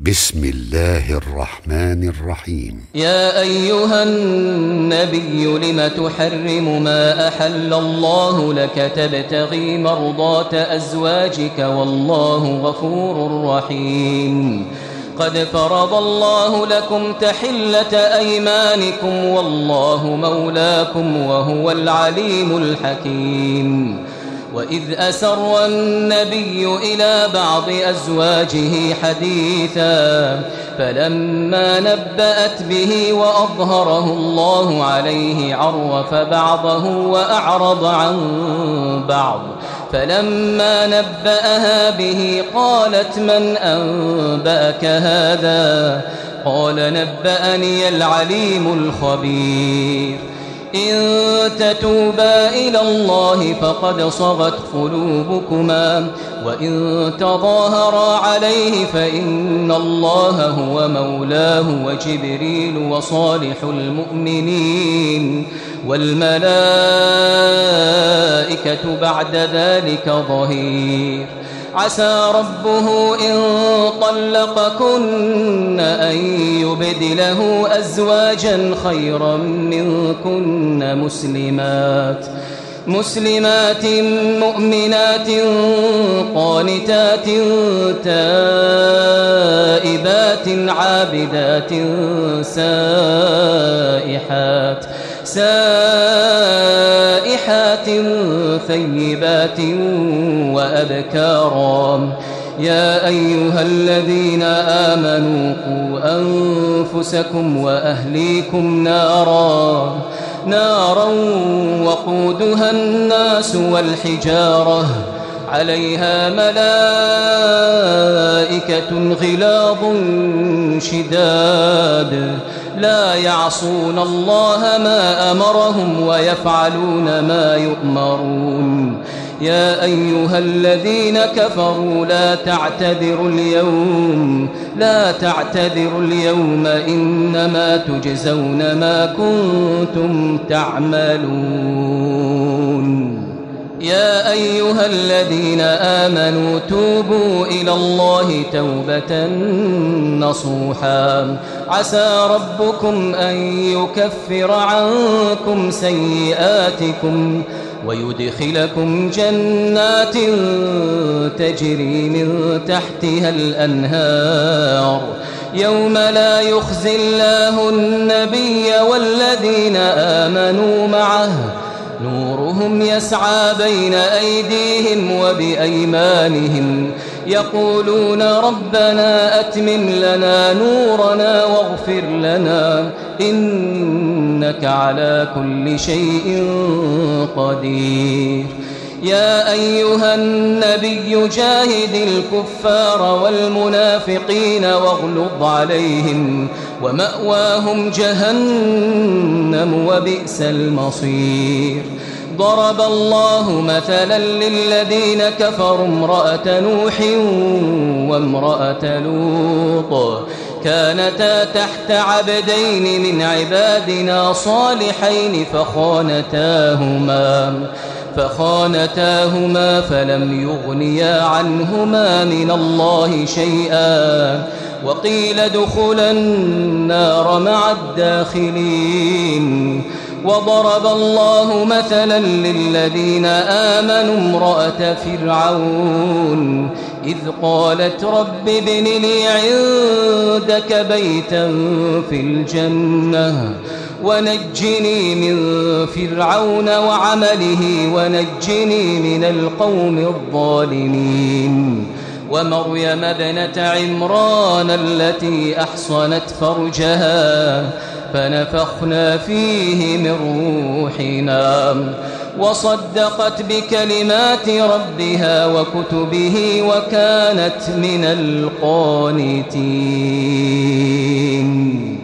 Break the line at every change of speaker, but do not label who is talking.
بسم الله الرحمن الرحيم.
يا أيها النبي لم تحرم ما أحل الله لك تبتغي مرضات أزواجك والله غفور رحيم. قد فرض الله لكم تحلة أيمانكم والله مولاكم وهو العليم الحكيم. وإذ أسر النبي إلى بعض أزواجه حديثا فلما نبأت به وأظهره الله عليه عرف بعضه وأعرض عن بعض فلما نبأها به قالت من أنبأك هذا؟ قال نبأني العليم الخبير. إن تتوبا إلى الله فقد صغت قلوبكما وإن تظاهرا عليه فإن الله هو مولاه وجبريل وصالح المؤمنين والملائكة بعد ذلك ظهير. عسى ربه إن طلقكن أن يبدله أزواجا خيرا منكن مسلمات مؤمنات قانتات تائبات عابدات سائحات ثيبات وأبكارا. يا أيها الذين آمنوا قوا أنفسكم وأهليكم نارا وقودها الناس والحجارة عليها ملائكة غلاظ شداد لا يعصون الله ما أمرهم ويفعلون ما يؤمرون. يا أيها الذين كفروا لا تعتذروا اليوم إنما تجزون ما كنتم تعملون. يا أيها الذين آمنوا توبوا إلى الله توبة نصوحا عسى ربكم أن يكفر عنكم سيئاتكم ويدخلكم جنات تجري من تحتها الأنهار يوم لا يخزي الله النبي والذين آمنوا معه نورهم يسعى بين أيديهم وبأيمانهم يقولون ربنا أتمم لنا نورنا واغفر لنا إنك على كل شيء قدير. يا أيها النبي جاهد الكفار والمنافقين واغلظ عليهم ومأواهم جهنم وبئس المصير. ضرب الله مثلا للذين كفروا امرأة نوح وامرأة لوط كانتا تحت عبدين من عبادنا صالحين فخانتاهما فلم يغنيا عنهما من الله شيئا وقيل ادخلا النار مع الداخلين. وضرب الله مثلا للذين آمنوا امرأة فرعون إذ قالت رب ابن لي عندك بيتا في الجنة ونجني من فرعون وعمله ونجني من القوم الظالمين. ومريم ابنة عمران التي أحصنت فرجها فنفخنا فيه من روحنا وصدقت بكلمات ربها وكتبه وكانت من القانتين.